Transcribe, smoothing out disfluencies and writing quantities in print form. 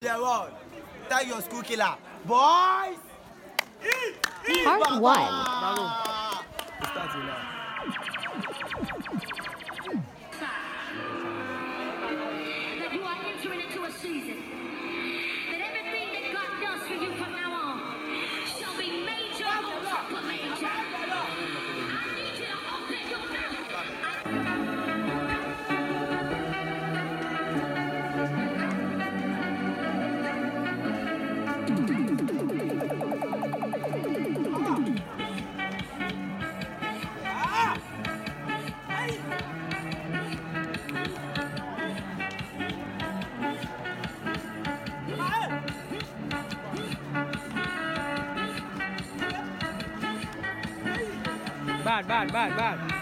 the world. Tell your school killer. Boys! Part 1. It's starting now. That you are entering into a season. That everything that God does for you from now on shall be major on top of major. I need you to open your mouth. Bad.